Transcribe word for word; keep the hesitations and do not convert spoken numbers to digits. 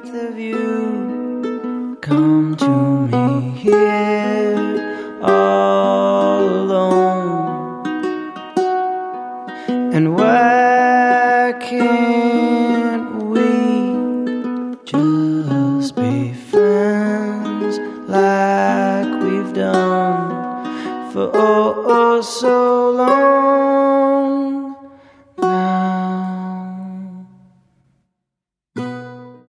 both of you come to me here all alone? And why can't we just be friends like we've done for oh, oh so long?